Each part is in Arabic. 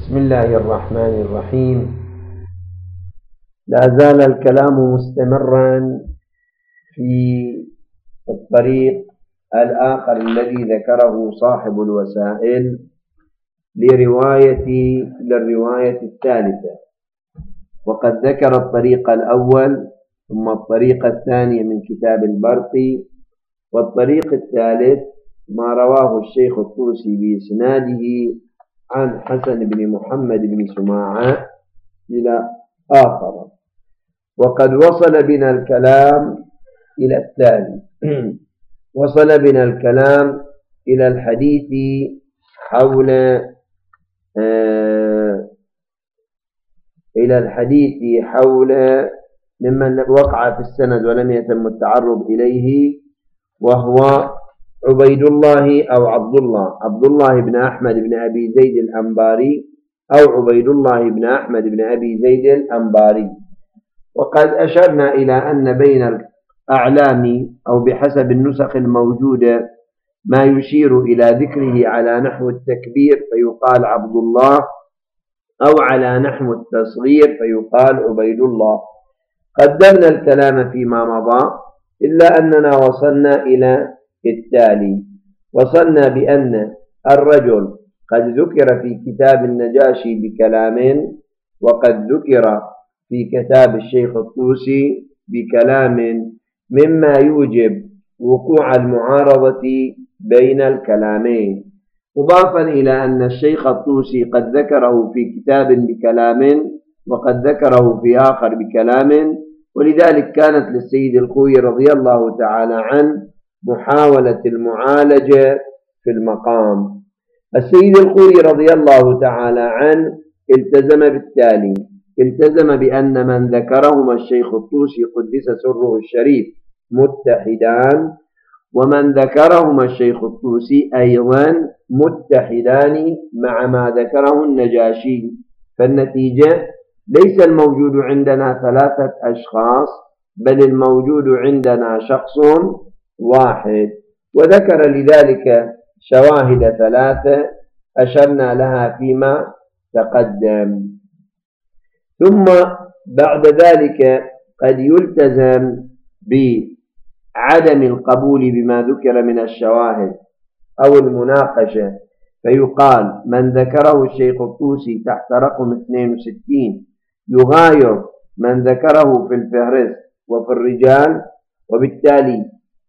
بسم الله الرحمن الرحيم. لا زال الكلام مستمرا في الطريق الآخر الذي ذكره صاحب الوسائل للرواية الثالثة، وقد ذكر الطريق الأول ثم الطريق الثاني من كتاب البرقي، والطريق الثالث ما رواه الشيخ الطوسي بإسناده عن حسن بن محمد بن سماعة إلى آخر. وقد وصل بنا الكلام إلى التالي: وصل بنا الكلام إلى الحديث حول ممن وقع في السند ولم يتم التعرض إليه، وهو عبيد الله أو عبد الله بن أحمد بن أبي زيد الأنباري، أو عبيد الله بن أحمد بن أبي زيد الأنباري. وقد أشرنا إلى أن بين الأعلام أو بحسب النسخ الموجودة ما يشير إلى ذكره على نحو التكبير فيقال عبد الله، أو على نحو التصغير فيقال عبيد الله. قدمنا الكلام فيما مضى، إلا أننا وصلنا إلى التالي: وصلنا بأن الرجل قد ذكر في كتاب النجاشي بكلام، وقد ذكر في كتاب الشيخ الطوسي بكلام، مما يوجب وقوع المعارضة بين الكلامين، مضافا إلى أن الشيخ الطوسي قد ذكره في كتاب بكلام وقد ذكره في آخر بكلام، ولذلك كانت للسيد الخوئي رضي الله تعالى عنه محاولة المعالجة في المقام. السيد الخوئي رضي الله تعالى عنه التزم بالتالي: التزم بأن من ذكرهما الشيخ الطوسي قدس سره الشريف متحدان، ومن ذكرهما الشيخ الطوسي أيضا متحدان مع ما ذكره النجاشي. فالنتيجة ليس الموجود عندنا 3 أشخاص، بل الموجود عندنا شخص واحد، وذكر لذلك شواهد 3 أشرنا لها فيما تقدم. ثم بعد ذلك قد يلتزم بعدم القبول بما ذكر من الشواهد أو المناقشة، فيقال من ذكره الشيخ الطوسي تحت رقم 62 يغاير من ذكره في الفهرست وفي الرجال، وبالتالي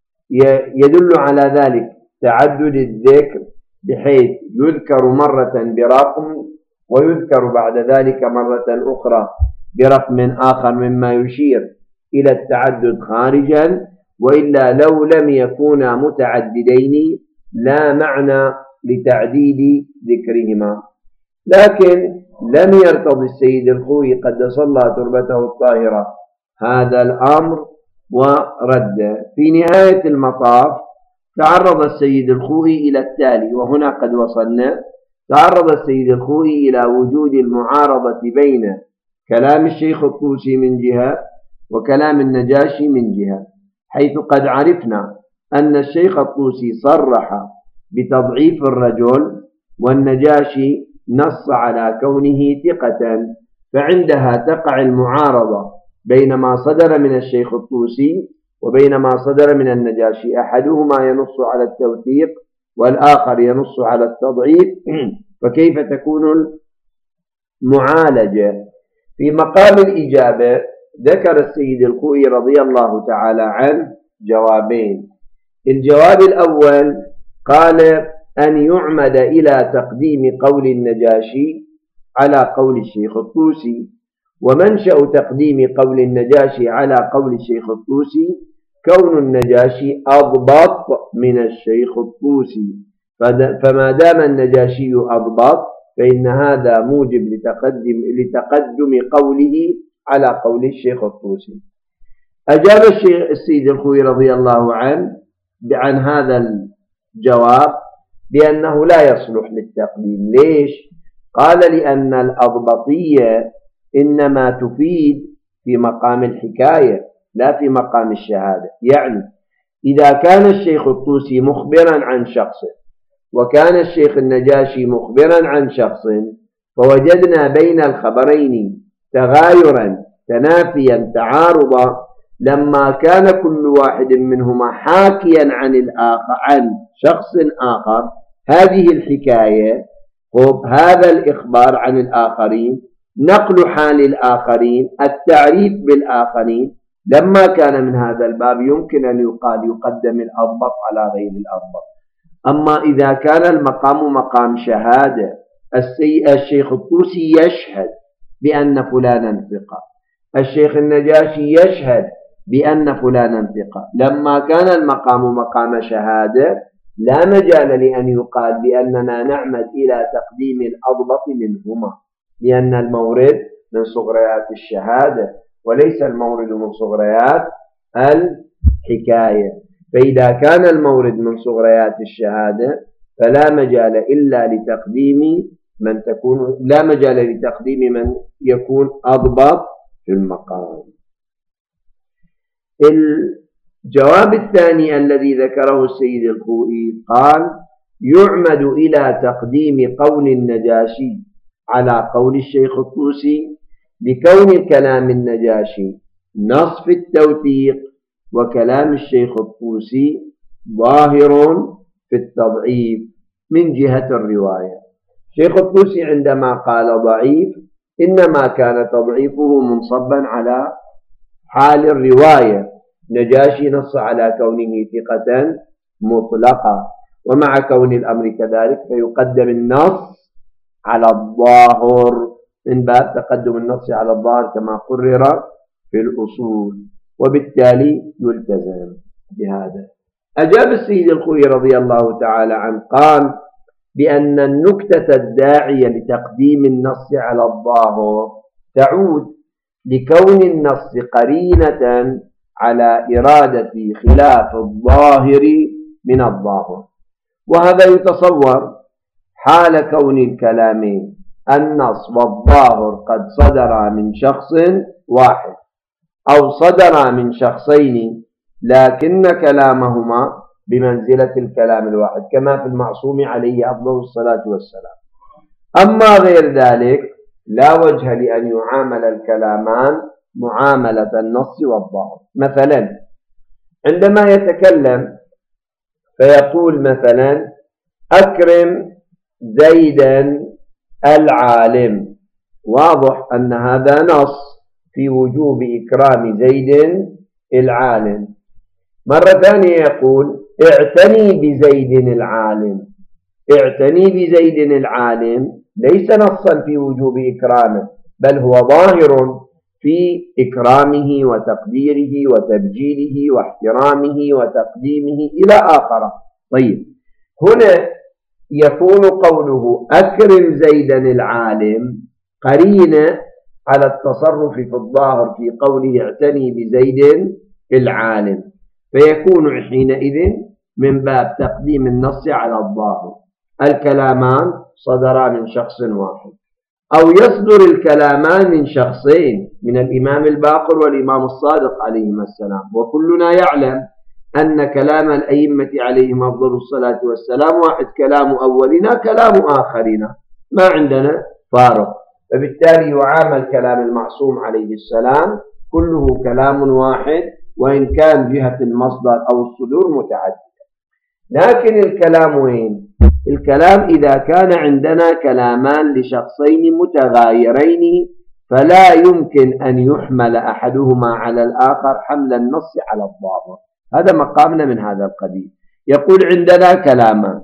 يدل على ذلك تعدد الذكر، بحيث يذكر مرة برقم ويذكر بعد ذلك مرة أخرى برقم آخر، مما يشير إلى التعدد خارجا، وإلا لو لم يكونا متعددين لا معنى لتعديد ذكرهما. لكن لم يرتضي السيد الخوئي قدس الله تربته الطاهرة هذا الأمر ورد. في نهاية المطاف تعرض السيد الخوئي إلى التالي، وهنا قد وصلنا: تعرض السيد الخوئي إلى وجود المعارضة بين كلام الشيخ الطوسي من جهة وكلام النجاشي من جهة، حيث قد عرفنا أن الشيخ الطوسي صرح بتضعيف الرجل، والنجاشي نص على كونه ثقة، فعندها تقع المعارضة بين ما صدر من الشيخ الطوسي وبين ما صدر من النجاشي، أحدهما ينص على التوثيق والآخر ينص على التضعيف، فكيف تكون المعالجة؟ في مقام الإجابة ذكر السيد الخوئي رضي الله تعالى عنه جوابين. الجواب الأول قال أن يعمد إلى تقديم قول النجاشي على قول الشيخ الطوسي، ومنشأ تقديم قول النجاشي على قول الشيخ الطوسي كون النجاشي أضبط من الشيخ الطوسي، فما دام النجاشي أضبط فإن هذا موجب لتقدم قوله على قول الشيخ الطوسي. أجاب السيد الخوئي رضي الله عنه عن هذا الجواب بأنه لا يصلح للتقديم. ليش؟ قال لأن الأضبطية إنما تفيد في مقام الحكاية لا في مقام الشهادة. يعني إذا كان الشيخ الطوسي مخبرا عن شخص وكان الشيخ النجاشي مخبرا عن شخص، فوجدنا بين الخبرين تغايرا تنافيا تعارضا، لما كان كل واحد منهما حاكيا عن الآخر عن شخص آخر، هذه الحكاية هذا الإخبار عن الآخرين، نقل حال الآخرين، التعريف بالآخرين، لما كان من هذا الباب يمكن أن يقدم الأضبط على غير الأضبط. أما إذا كان المقام مقام شهادة، الشيخ الطوسي يشهد بأن فلانا ثقة، الشيخ النجاشي يشهد بأن فلانا ثقة، لما كان المقام مقام شهادة لا مجال لأن يقال بأننا نعمد إلى تقديم الأضبط منهما، لأن المورد من صغريات الشهادة وليس المورد من صغريات الحكاية. فإذا كان المورد من صغريات الشهادة فلا مجال إلا لتقديم من يكون أضبط في المقام. الجواب الثاني الذي ذكره السيد الخوئي قال: يعمد إلى تقديم قول النجاشي على قول الشيخ الطوسي لكون كلام النجاشي نص في التوثيق، وكلام الشيخ الطوسي ظاهر في التضعيف من جهة الرواية. الشيخ الطوسي عندما قال ضعيف إنما كان تضعيفه منصبا على حال الرواية، نجاشي نص على كونه ثقة مطلقة، ومع كون الأمر كذلك فيقدم النص على الظاهر من باب تقدم النص على الظاهر كما قرر في الأصول، وبالتالي يلتزم بهذا. أجاب السيد الخوئي رضي الله تعالى عنه قال بأن النكتة الداعية لتقديم النص على الظاهر تعود لكون النص قرينة على إرادة خلاف الظاهر من الظاهر، وهذا يتصور حال كون الكلامين النص والظاهر قد صدر من شخص واحد أو صدر من شخصين، لكن كلامهما بمنزلة الكلام الواحد كما في المعصوم عليه أفضل الصلاة والسلام. أما غير ذلك لا وجه لأن يعامل الكلامان معاملة النص والظاهر. مثلا عندما يتكلم فيقول مثلا: أكرم زيدا العالم، واضح أن هذا نص في وجوب إكرام زيد العالم. مرة ثانية يقول: اعتني بزيد العالم. اعتني بزيد العالم ليس نصا في وجوب إكرامه، بل هو ظاهر في إكرامه وتقديره وتبجيله واحترامه وتقديمه إلى آخره. طيب، هنا يكون قوله أكرم زيدا العالم قرينة على التصرف في الظاهر في قوله اعتني بزيد العالم، فيكون حينئذ من باب تقديم النص على الظاهر. الكلامان صدرا من شخص واحد، أو يصدر الكلامان من شخصين، من الإمام الباقر والإمام الصادق عليهما السلام، وكلنا يعلم أن كلام الأئمة عليهم أفضل الصلاة والسلام واحد، كلام أولنا كلام آخرنا، ما عندنا فارق، فبالتالي يعامل كلام المعصوم عليه السلام كله كلام واحد، وإن كان جهة المصدر أو الصدور متعددة. لكن الكلام وين؟ الكلام إذا كان عندنا كلامان لشخصين متغايرين فلا يمكن أن يحمل أحدهما على الآخر حمل النص على الظاهر. هذا مقامنا من هذا القبيل. يقول عندنا كلامان،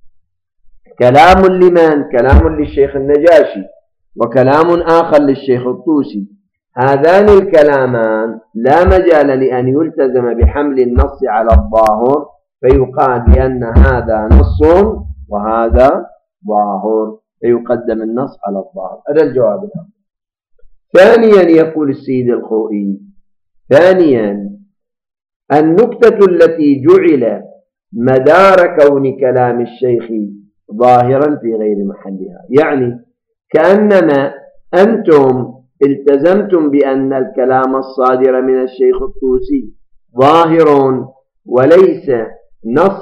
كلام لمن؟ كلام للشيخ النجاشي، وكلام آخر للشيخ الطوسي. هذان الكلامان لا مجال لأن يلتزم بحمل النص على الظاهر، فيقال بأن هذا نص وهذا ظاهر، فيقدم النص على الظاهر. هذا الجواب الأول. ثانيا يقول السيد الخوئي: ثانيا النكتة التي جعل مدار كون كلام الشيخ ظاهرا في غير محلها، يعني كأنما أنتم التزمتم بأن الكلام الصادر من الشيخ الطوسي ظاهر وليس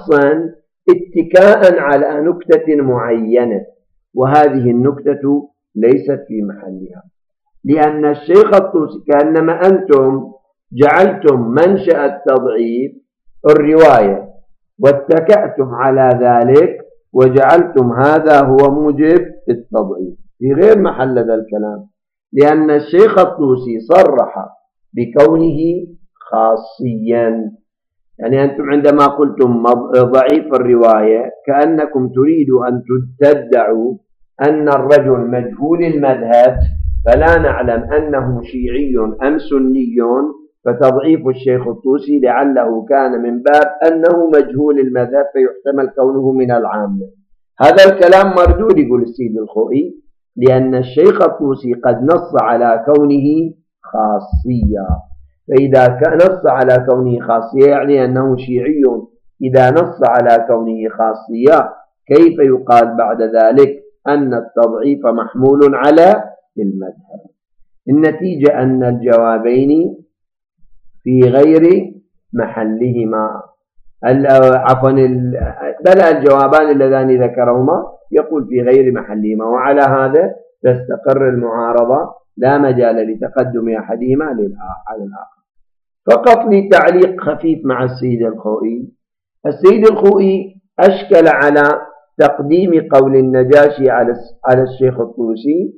نصا اتكاء على نكتة معينة، وهذه النكتة ليست في محلها، لأن الشيخ الطوسي كأنما أنتم جعلتم منشأ التضعيف الرواية واتكأتم على ذلك وجعلتم هذا هو موجب التضعيف، في غير محل هذا الكلام، لأن الشيخ الطوسي صرح بكونه خاصيا. يعني أنتم عندما قلتم ضعيف الرواية كأنكم تريدوا أن تدعوا أن الرجل مجهول المذهب فلا نعلم أنه شيعي أم سني، فتضعيف الشيخ الطوسي لعله كان من باب أنه مجهول المذهب فيحتمل كونه من العامة. هذا الكلام مردود يقول السيد الخوئي، لأن الشيخ الطوسي قد نص على كونه خاصية، فإذا نص على كونه خاصية يعني أنه شيعي. إذا نص على كونه خاصية كيف يقال بعد ذلك أن التضعيف محمول على المذهب؟ النتيجة أن الجوابين في غير محلهما، عفوا بل الجوابان اللذان ذكرهما يقول في غير محلهما، وعلى هذا تستقر المعارضة، لا مجال لتقدم أحدهما على الآخر. فقط لتعليق خفيف مع السيد الخوئي. السيد الخوئي أشكل على تقديم قول النجاشي على الشيخ الطوسي،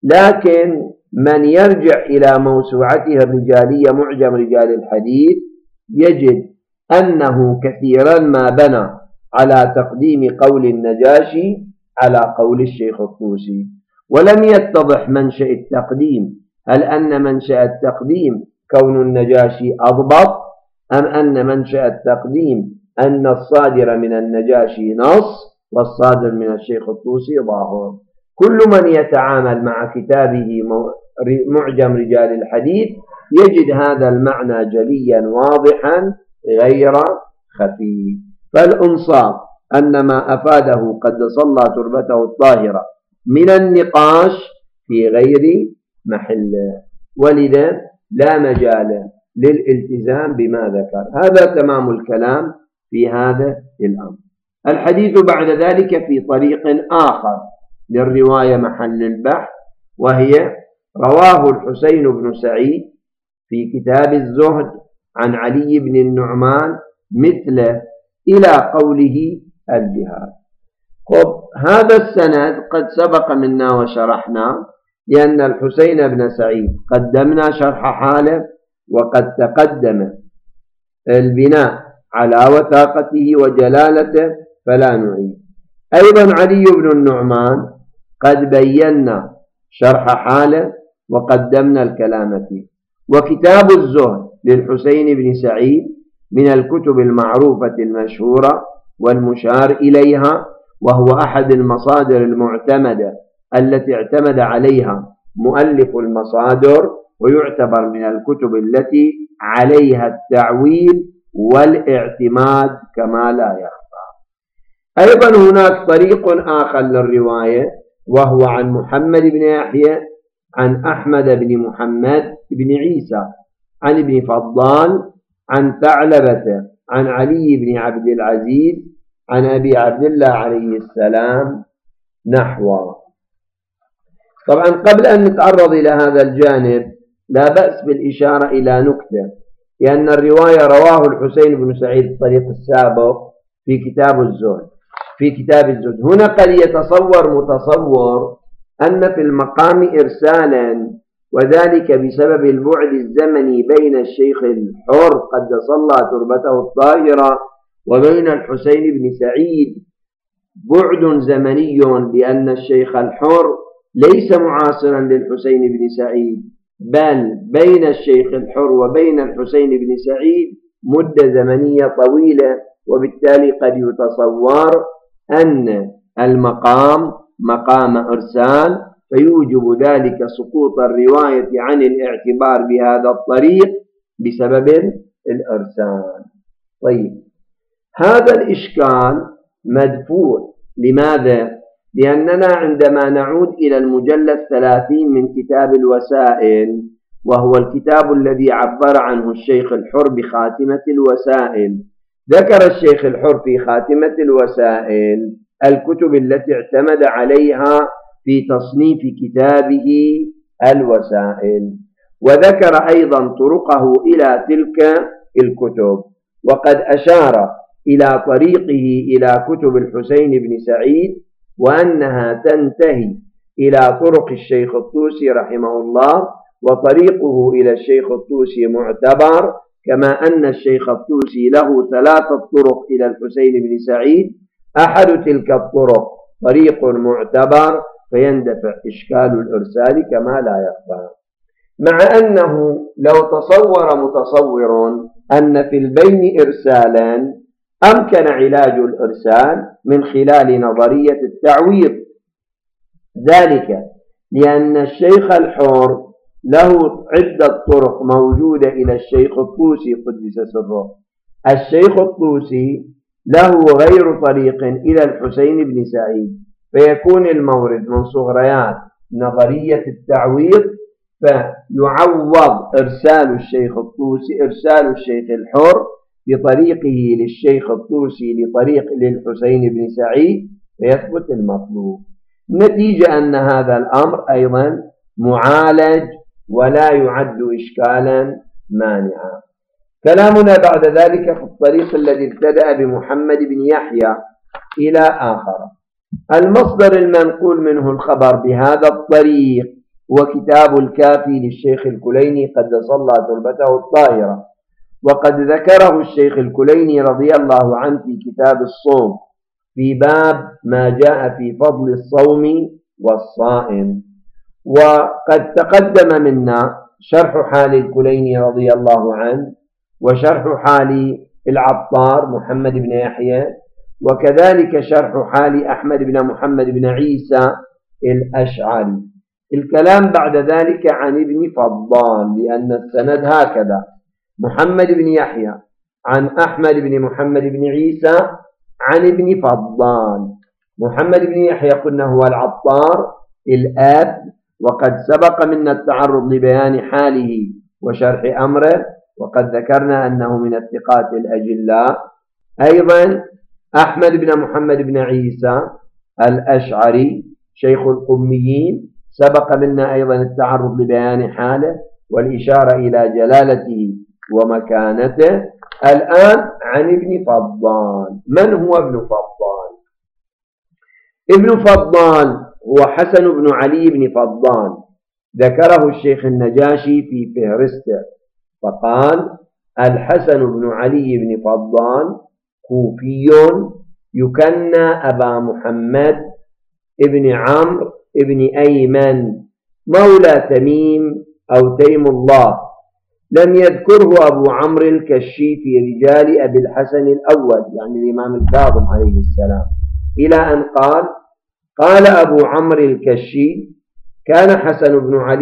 لكن من يرجع إلى موسوعته الرجالية معجم رجال الحديث يجد أنه كثيرا ما بنى على تقديم قول النجاشي على قول الشيخ الطوسي، ولم يتضح منشأ التقديم، هل أن منشأ التقديم كون النجاشي أضبط، أم أن منشأ التقديم أن الصادر من النجاشي نص والصادر من الشيخ الطوسي ظاهر. كل من يتعامل مع كتابه معجم رجال الحديث يجد هذا المعنى جليا واضحا غير خفي. فالإنصاف أن ما أفاده قد صلى تربته الطاهرة من النقاش في غير محله، ولذا لا مجال للالتزام بما ذكر. هذا تمام الكلام في هذا الأمر. الحديث بعد ذلك في طريق آخر للرواية محل البحث، وهي رواه الحسين بن سعيد في كتاب الزهد عن علي بن النعمان مثله إلى قوله الجهاد. هذا السند قد سبق منا وشرحنا، لأن الحسين بن سعيد قدمنا شرح حاله وقد تقدم البناء على وثاقته وجلالته فلا نعيد. أيضا علي بن النعمان قد بينا شرح حاله وقدمنا الكلام فيه. وكتاب الزهد للحسين بن سعيد من الكتب المعروفة المشهورة والمشار إليها، وهو أحد المصادر المعتمدة التي اعتمد عليها مؤلف المصادر، ويعتبر من الكتب التي عليها التعويل والاعتماد كما لا يخفى. أيضا هناك طريق آخر للرواية، وهو عن محمد بن يحيى عن أحمد بن محمد بن عيسى عن ابن فضال عن ثعلبة عن علي بن عبد العزيز عن أبي عبد الله عليه السلام نحوه. طبعا قبل أن نتعرض إلى هذا الجانب لا بأس بالإشارة إلى نكتة، لأن الرواية رواه الحسين بن سعيد الطريق السابق في كتاب الزهد. هنا قد يتصور متصور أن في المقام إرسالا، وذلك بسبب البعد الزمني بين الشيخ الحر قد صلى تربته الطاهرة وبين الحسين بن سعيد بعد زمني، لأن الشيخ الحر ليس معاصرا للحسين بن سعيد، بل بين الشيخ الحر وبين الحسين بن سعيد مدة زمنية طويلة، وبالتالي قد يتصور أن المقام مقام إرسال، فيوجب ذلك سقوط الرواية عن الاعتبار بهذا الطريق بسبب الإرسال. طيب، هذا الإشكال مدفوع. لماذا؟ لأننا عندما نعود إلى المجلد 30 من كتاب الوسائل، وهو الكتاب الذي عبر عنه الشيخ الحر بخاتمة الوسائل، ذكر الشيخ الحر في خاتمة الوسائل الكتب التي اعتمد عليها في تصنيف كتابه الوسائل. وذكر أيضا طرقه إلى تلك الكتب، وقد أشار إلى طريقه إلى كتب الحسين بن سعيد، وأنها تنتهي إلى طرق الشيخ الطوسي رحمه الله، وطريقه إلى الشيخ الطوسي معتبر، كما أن الشيخ الطوسي له 3 طرق إلى الحسين بن سعيد، أحد تلك الطرق طريق معتبر، فيندفع إشكال الإرسال كما لا يخفى. مع أنه لو تصور متصور أن في البين إرسالا، أمكن علاج الإرسال من خلال نظرية التعويض، ذلك لأن الشيخ الحر له عدة طرق موجودة إلى الشيخ الطوسي قدس سره. الشيخ الطوسي له غير طريق إلى الحسين بن سعيد، فيكون المورد من صغريات نظرية التعويض، فيعوض إرسال الشيخ الطوسي إرسال الشيخ الحر بطريقه للشيخ الطوسي لطريق للحسين بن سعيد، فيثبت المطلوب. نتيجة أن هذا الأمر أيضا معالج ولا يعد إشكالا مانعا. كلامنا بعد ذلك في الطريق الذي ابتدأ بمحمد بن يحيى إلى آخر. المصدر المنقول منه الخبر بهذا الطريق هو كتاب الكافي للشيخ الكليني قدس الله تربته الطاهرة، وقد ذكره الشيخ الكليني رضي الله عنه في كتاب الصوم في باب ما جاء في فضل الصوم والصائم. وقد تقدم منا شرح حال الكليني رضي الله عنه، وشرح حال العطار محمد بن يحيى، وكذلك شرح حال أحمد بن محمد بن عيسى الأشعري. الكلام بعد ذلك عن ابن فضال، لأن السند هكذا: محمد بن يحيى عن أحمد بن محمد بن عيسى عن ابن فضال. محمد بن يحيى قلنا هو العطار الآب، وقد سبق منا التعرض لبيان حاله وشرح أمره، وقد ذكرنا أنه من الثقات الأجلاء. أيضا أحمد بن محمد بن عيسى الأشعري شيخ القميين، سبق منا أيضا التعرض لبيان حاله والإشارة إلى جلالته ومكانته. الآن عن ابن فضال. من هو ابن فضال؟ ابن فضال هو حسن بن علي بن فضال، ذكره الشيخ النجاشي في فهرسته، فقال: الحسن بن علي بن فضال كوفي يكنى أبا محمد ابن عمرو ابن أيمن مولى تميم أو تيم الله. لم يذكره أبو عمرو الكشي في رجال أبي الحسن الأول، يعني الإمام الكاظم عليه السلام، إلى أن قال أبو عمرو الكشي: كان حسن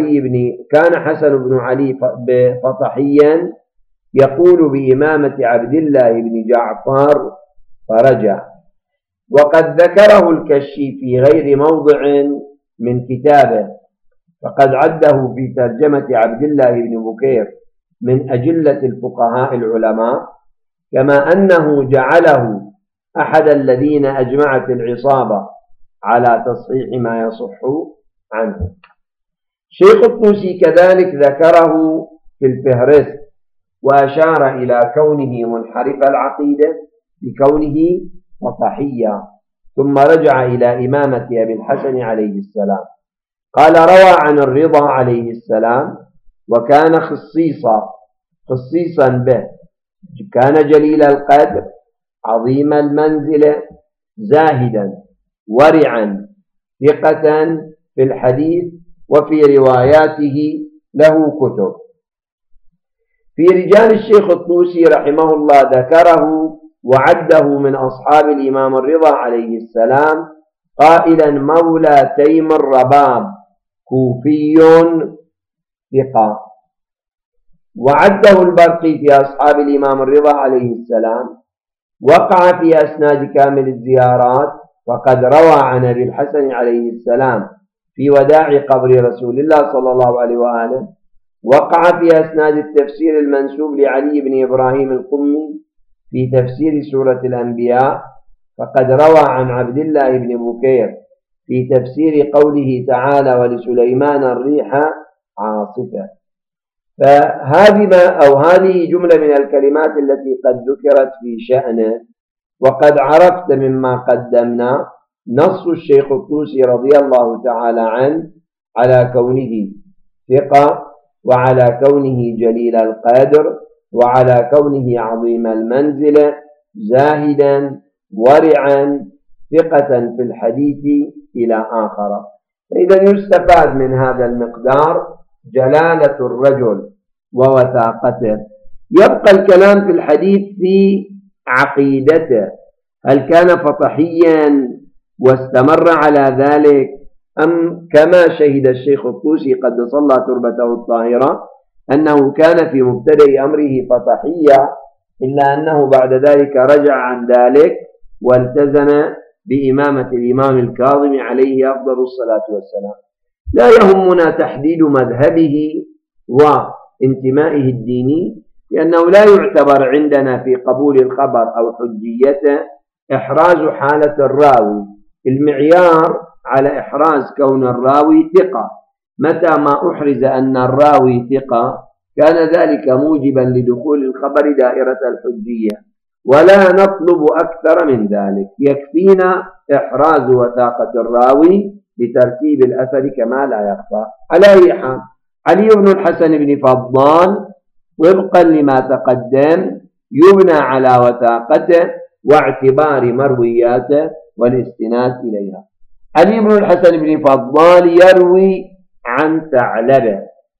بن علي فطحيا يقول بإمامة عبد الله بن جعفر فرجع. وقد ذكره الكشي في غير موضع من كتابه، فقد عده في ترجمة عبد الله بن بكير من أجلة الفقهاء العلماء، كما أنه جعله أحد الذين أجمعت العصابة على تصحيح ما يصح عنه. شيخ الطوسي كذلك ذكره في الفهرست، وأشار إلى كونه منحرف العقيدة بكونه فطحيا، ثم رجع إلى إمامة أبي الحسن عليه السلام. قال: روى عن الرضا عليه السلام، وكان خصيصا به، كان جليل القدر عظيم المنزلة زاهدا ورعا ثقة في الحديث، وفي رواياته له كتب. في رجال الشيخ الطوسي رحمه الله ذكره وعده من أصحاب الإمام الرضا عليه السلام قائلا: مولى تيم الرباب كوفي ثقة. وعده البرقي في أصحاب الإمام الرضا عليه السلام. وقع في أسناد كامل الزيارات، فقد روى عن أبي الحسن عليه السلام في وداع قبر رسول الله صلى الله عليه وآله. وقع في أسناد التفسير المنسوب لعلي بن إبراهيم القمي في تفسير سورة الأنبياء، فقد روى عن عبد الله بن بكير في تفسير قوله تعالى ولسليمان الريح عاصفة. هذه جملة من الكلمات التي قد ذكرت في شأنه. وقد عرفت مما قدمنا نص الشيخ الطوسي رضي الله تعالى عنه على كونه ثقة، وعلى كونه جليل القدر، وعلى كونه عظيم المنزلة، زاهدا ورعا، ثقة في الحديث إلى آخر. فإذا يستفاد من هذا المقدار جلالة الرجل ووثاقته. يبقى الكلام في الحديث في عقيدته، هل كان فطحيا واستمر على ذلك، أم كما شهد الشيخ الطوسي قدس الله تربته الطاهرة أنه كان في مبتدأ أمره فطحيا، إلا أنه بعد ذلك رجع عن ذلك والتزم بإمامة الإمام الكاظم عليه أفضل الصلاة والسلام. لا يهمنا تحديد مذهبه وانتمائه الديني، لأنه لا يعتبر عندنا في قبول الخبر أو حجيته إحراز حالة الراوي. المعيار على إحراز كون الراوي ثقة. متى ما أحرز أن الراوي ثقة كان ذلك موجبا لدخول الخبر دائرة الحجية، ولا نطلب أكثر من ذلك، يكفينا إحراز وثاقة الراوي بترتيب الأثر كما لا يخفى. على أي حال، علي بن الحسن بن فضال طبقا لما تقدم يبنى على وثاقته واعتبار مروياته والاستناد إليها. علي بن الحسن بن فضال يروي عن ثعلبة.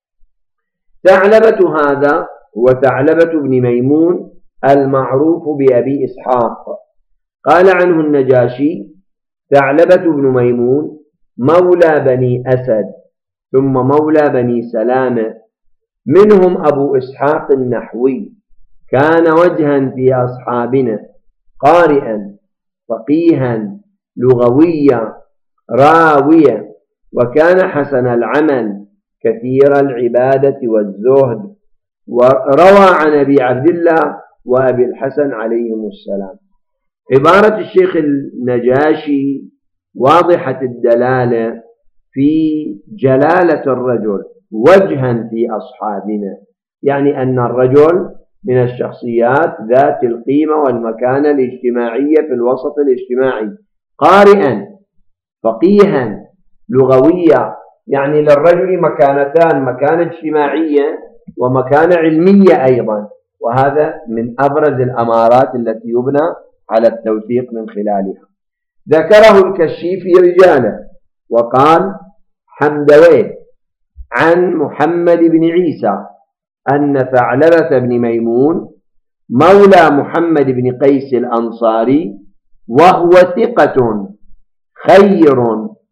ثعلبة هذا هو ثعلبة بن ميمون المعروف بأبي إسحاق. قال عنه النجاشي: ثعلبة بن ميمون مولى بني أسد ثم مولى بني سلامة، منهم أبو إسحاق النحوي، كان وجها في أصحابنا، قارئا فقيها لغويا راويا، وكان حسن العمل كثير العبادة والزهد، وروى عن أبي عبد الله وأبي الحسن عليهم السلام. عبارة الشيخ النجاشي واضحة الدلالة في جلالة الرجل وجها في أصحابنا، يعني أن الرجل من الشخصيات ذات القيمة والمكانة الاجتماعية في الوسط الاجتماعي، قارئا فقيها لغويا، يعني للرجل مكانتان: مكانة اجتماعية ومكانة علمية أيضا، وهذا من أبرز الأمارات التي يبنى على التوثيق من خلالها. ذكره الكشيفي رجاله وقال: حمدويه عن محمد بن عيسى أن ثعلبة بن ميمون مولى محمد بن قيس الأنصاري، وهو ثقة خير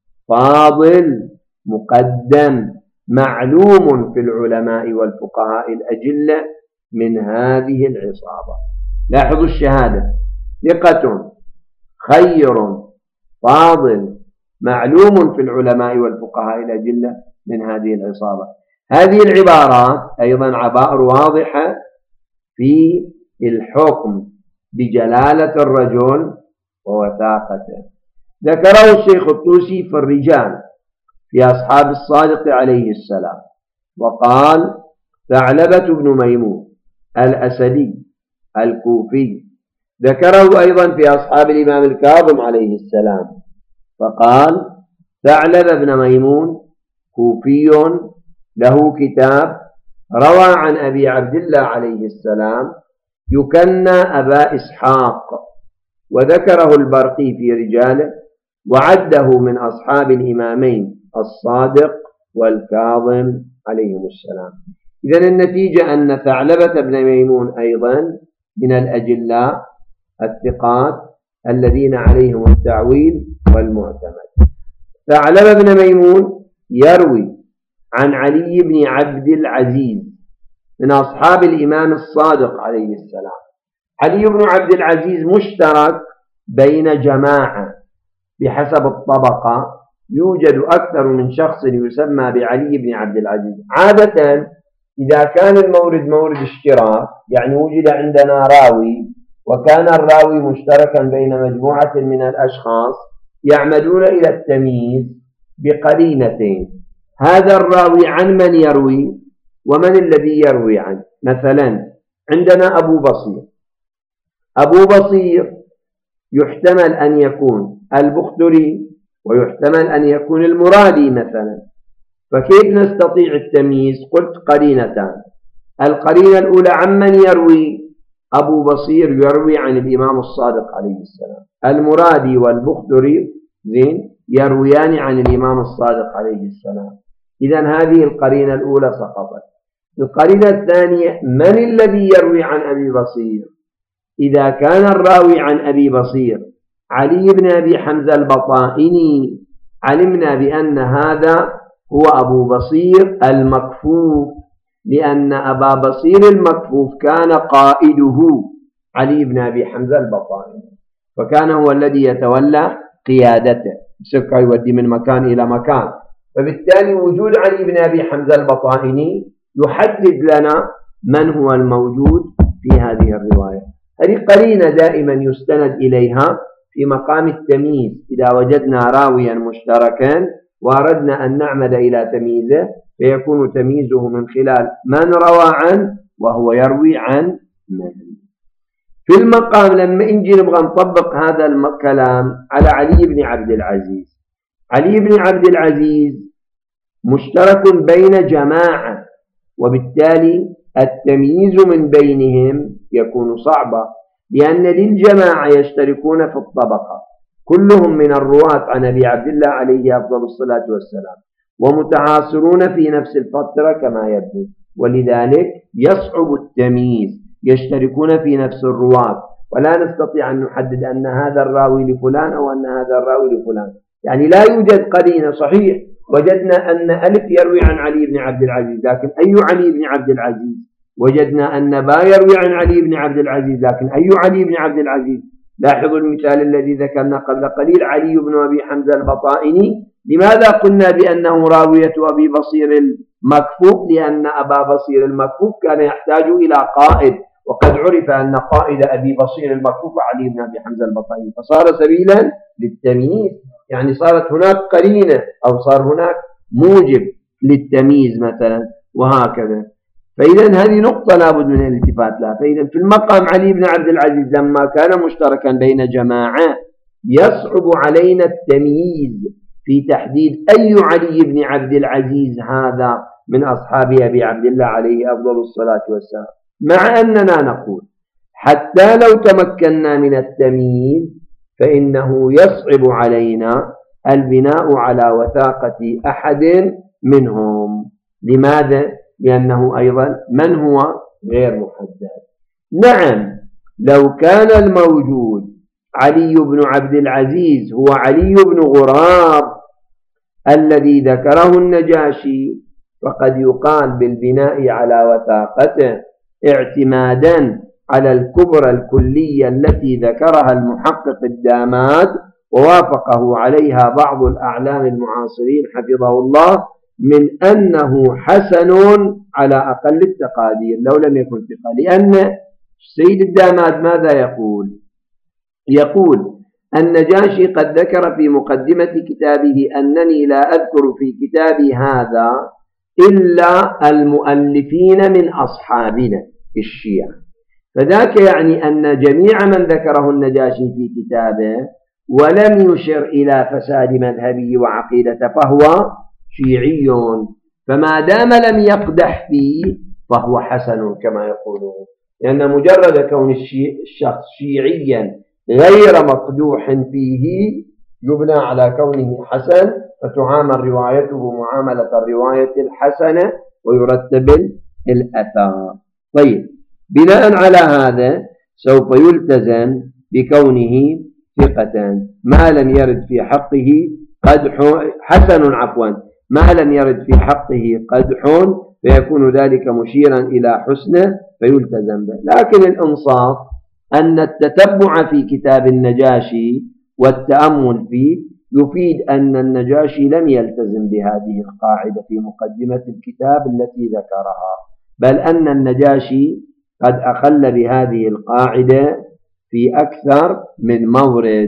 فاضل مقدم معلوم في العلماء والفقهاء الأجلة من هذه العصابة. لاحظوا الشهادة: ثقة خير فاضل معلوم في العلماء والفقهاء الأجلة من هذه العصابة. هذه العبارات أيضا عبائر واضحة في الحكم بجلالة الرجل ووثاقته. ذكره الشيخ الطوسي في الرجال في أصحاب الصادق عليه السلام، وقال: ثعلبة بن ميمون الأسدي الكوفي. ذكره أيضا في أصحاب الإمام الكاظم عليه السلام، فقال: ثعلبة بن ميمون كوفي له كتاب، روى عن أبي عبد الله عليه السلام، يكنى أبا إسحاق. وذكره البرقي في رجاله، وعده من أصحاب الإمامين الصادق والكاظم عليهم السلام. إذن النتيجة أن ثعلبة بن ميمون أيضا من الأجلاء الثقات الذين عليهم التعويل والمعتمد. ثعلبة بن ميمون يروي عن علي بن عبد العزيز من أصحاب الإمام الصادق عليه السلام. علي بن عبد العزيز مشترك بين جماعة بحسب الطبقة، يوجد أكثر من شخص يسمى بعلي بن عبد العزيز. عادة إذا كان المورد مورد اشتراك، يعني وجد عندنا راوي وكان الراوي مشتركا بين مجموعة من الأشخاص، يعمدون إلى التمييز بقرينتين. هذا الراوي عن من يروي ومن الذي يروي عنه. مثلا عندنا أبو بصير. أبو بصير يحتمل أن يكون البختري ويحتمل أن يكون المرادي مثلا. فكيف نستطيع التمييز؟ قلت قرينتان. القرينة الأولى عمن يروي. أبو بصير يروي عن الإمام الصادق عليه السلام. المرادي والبختري يرويان عن الإمام الصادق عليه السلام. إذن هذه القرينة الأولى سقطت. القرينة الثانية من الذي يروي عن أبي بصير؟ إذا كان الراوي عن أبي بصير علي بن أبي حمزة البطائني علمنا بأن هذا هو أبو بصير المكفوف، لأن أبا بصير المكفوف كان قائده علي بن أبي حمزة البطائني، فكان هو الذي يتولى قيادته، بسكة يودي من مكان إلى مكان. فبالتالي وجود علي بن أبي حمزة البطائني يحدد لنا من هو الموجود في هذه الرواية. هذه قرينة دائما يستند إليها في مقام التمييز. إذا وجدنا راويا مشتركا وأردنا أن نعمد إلى تمييزه، فيكون تمييزه من خلال من روى عنه وهو يروي عن من. في المقام لما نجي نبغى نطبق هذا الكلام على علي بن عبد العزيز. علي بن عبد العزيز مشترك بين جماعة، وبالتالي التمييز من بينهم يكون صعبا، لأن للجماعة يشتركون في الطبقة، كلهم من الرواة عن أبي عبد الله عليه أفضل الصلاة والسلام، ومتعاصرون في نفس الفترة كما يبدو، ولذلك يصعب التمييز. يشتركون في نفس الرواة، ولا نستطيع أن نحدد أن هذا الراوي لفلان أو أن هذا الراوي لفلان. يعني لا يوجد قرينة. صحيح وجدنا أن ألف يروي عن علي بن عبد العزيز، لكن أي علي بن عبد العزيز؟ وجدنا أن باء يروي عن علي بن عبد العزيز، لكن أي علي بن عبد العزيز؟ لاحظوا المثال الذي ذكرنا قبل قليل، علي بن أبي حمزة البطائني. لماذا قلنا بأنه راوية أبي بصير المكفوف؟ لأن أبا بصير المكفوف كان يحتاج إلى قائد، وقد عرف أن قائد أبي بصير المكفوف علي بن أبي حمزة البطائني، فصار سبيلا للتمييز. يعني صارت هناك قرينة أو صار هناك موجب للتمييز مثلا، وهكذا. فإذا هذه نقطة لابد من الالتفات لها. فإذا في المقام علي بن عبد العزيز لما كان مشتركا بين جماعة يصعب علينا التمييز في تحديد أي علي بن عبد العزيز هذا من أصحاب أبي عبد الله عليه أفضل الصلاة والسلام. مع أننا نقول حتى لو تمكنا من التمييز فإنه يصعب علينا البناء على وثاقة أحد منهم. لماذا؟ لأنه أيضا من هو غير محدد. نعم لو كان الموجود علي بن عبد العزيز هو علي بن غراب الذي ذكره النجاشي، فقد يقال بالبناء على وثاقته اعتمادا على الكبرى الكلية التي ذكرها المحقق الداماد ووافقه عليها بعض الأعلام المعاصرين حفظه الله، من أنه حسن على أقل التقادير لو لم يكن ثقة. لأن السيد الداماد ماذا يقول؟ يقول النجاشي قد ذكر في مقدمة كتابه أنني لا أذكر في كتابي هذا إلا المؤلفين من أصحابنا الشيعة، فذاك يعني أن جميع من ذكره النجاشي في كتابه ولم يشر إلى فساد مذهبه وعقيدته فهو شيعي، فما دام لم يقدح فيه فهو حسن كما يقولون. لأن مجرد كون الشخص شيعيا غير مقدوح فيه يبنى على كونه حسن، فتعامل روايته معاملة الرواية الحسنة ويرتب الأثار. طيب بناء على هذا سوف يلتزم بكونه ثقة ما لم يرد في حقه قدح حسن ما لم يرد في حقه قدح، فيكون ذلك مشيرا إلى حسنه فيلتزم به. لكن الإنصاف أن التتبع في كتاب النجاشي والتأمل فيه يفيد أن النجاشي لم يلتزم بهذه القاعدة في مقدمة الكتاب التي ذكرها، بل أن النجاشي قد أخل بهذه القاعدة في أكثر من مورد.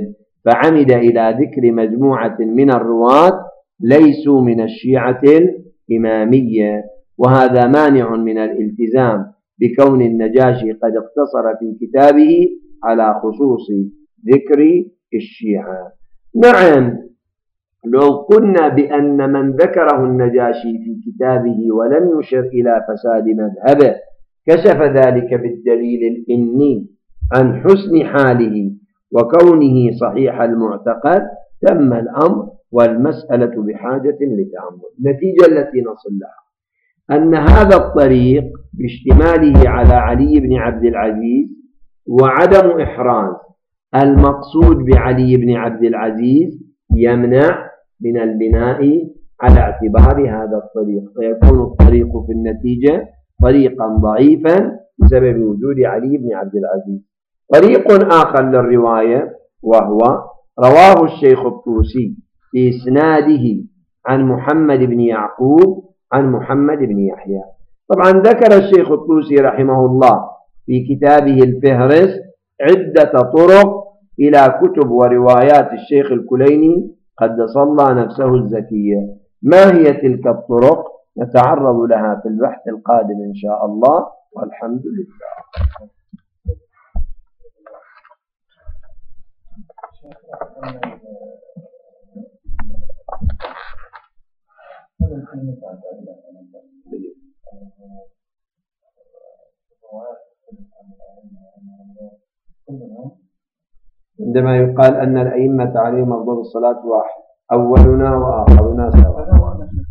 فعمد إلى ذكر مجموعة من الرواة ليسوا من الشيعة الإمامية، وهذا مانع من الالتزام بكون النجاشي قد اقتصر في كتابه على خصوص ذكر الشيعة. نعم، لو قلنا بأن من ذكره النجاشي في كتابه ولم يشر إلى فساد مذهبه كشف ذلك بالدليل الإني عن حسن حاله وكونه صحيح المعتقد، تم الأمر والمسألة بحاجة لتأمل. النتيجة التي نصل لها أن هذا الطريق باشتماله على علي بن عبد العزيز وعدم إحراز المقصود بعلي بن عبد العزيز يمنع من البناء على اعتبار هذا الطريق، فيكون الطريق في النتيجة طريقا ضعيفا بسبب وجود علي بن عبد العزيز. طريق آخر للرواية وهو رواه الشيخ الطوسي في إسناده عن محمد بن يعقوب عن محمد بن يحيى. طبعا ذكر الشيخ الطوسي رحمه الله في كتابه الفهرس عدة طرق إلى كتب وروايات الشيخ الكليني قدس الله نفسه الزكية. ما هي تلك الطرق؟ نتعرض لها في البحث القادم إن شاء الله، والحمد لله. عندما يقال أن الأئمة عليهم أفضل الصلاة واحد، أولنا وآخرنا سواء.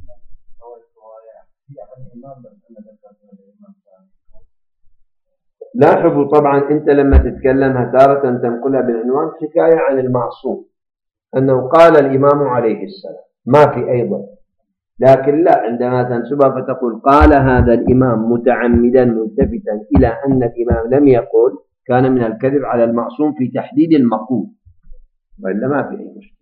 لاحظوا طبعا أنت لما تتكلمها تارة تنقلها بالعنوان حكاية عن المعصوم أنه قال الإمام عليه السلام، ما في أيضا، لكن لا، عندما تنسبها فتقول قال هذا الإمام متعمدا ملتفتا إلى أن الإمام لم يقل، كان من الكذب على المعصوم في تحديد المقول، وإلا ما في أي مشكلة.